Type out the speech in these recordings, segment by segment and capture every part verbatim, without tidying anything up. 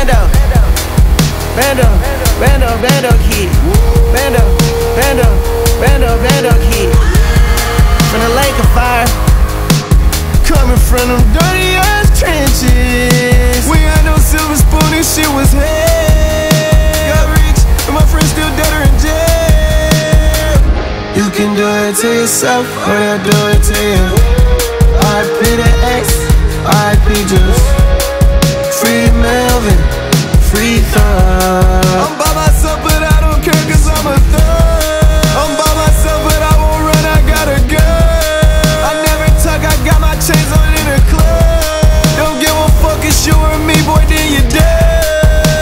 Bando, Bando, Bando, Bando kid. Bando, Bando, Bando, Bando kid. From the lake of fire, coming from them dirty ass trenches. We had no silver spoon, this shit was hell. Got rich, and my friends still dead or in jail. You can do it to yourself, or they'll do it to you. R I P to X, R I P Juice. Free Melvin, free Thug. I'm by myself, but I don't care, cause I'm a thug. I'm by myself, but I won't run, I got a gun. I never talk, I got my chains on in the club. Don't give a fuck, it's you or me, boy, then you dead.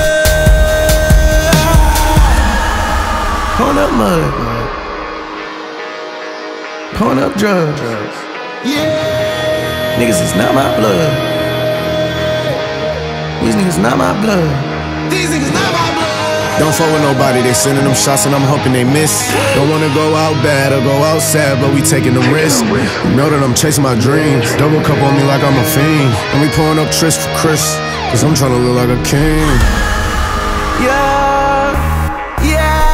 Pouring up mud, pouring up drugs. Yeah. Niggas is not my blood. These niggas not my blood. These niggas not my blood. Don't fuck with nobody, they sending them shots and I'm hoping they miss. Don't wanna go out bad or go out sad, but we taking the risk. You know that I'm chasing my dreams. Double cup on me like I'm a fiend. And we pouring up tryst for Chris, cause I'm trying to look like a king. Yeah, yeah.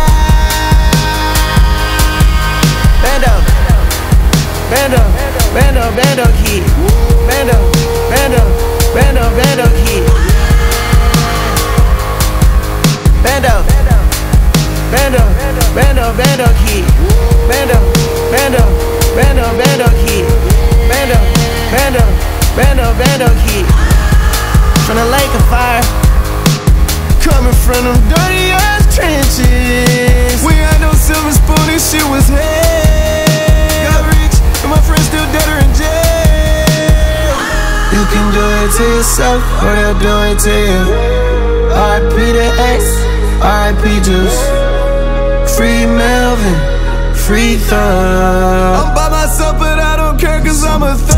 Bando, Bando, Bando, Bando kid. Bando, Bando, Bando, Bando kid. Bando, Bando, Bando, Bando kid. Bando, Bando, Bando, Bando kid. Bando, Bando, Bando, Bando kid. From the lake of fire, coming from them dirty ass trenches. We had no silver spoon, this shit was hell. Got rich, and my friends still dead or in jail. You can do it to yourself, or they'll do it to you. R I P to X, R I P Juice. Free Melvin, free Thug. I'm by myself, but I don't care, cause I'm a thug.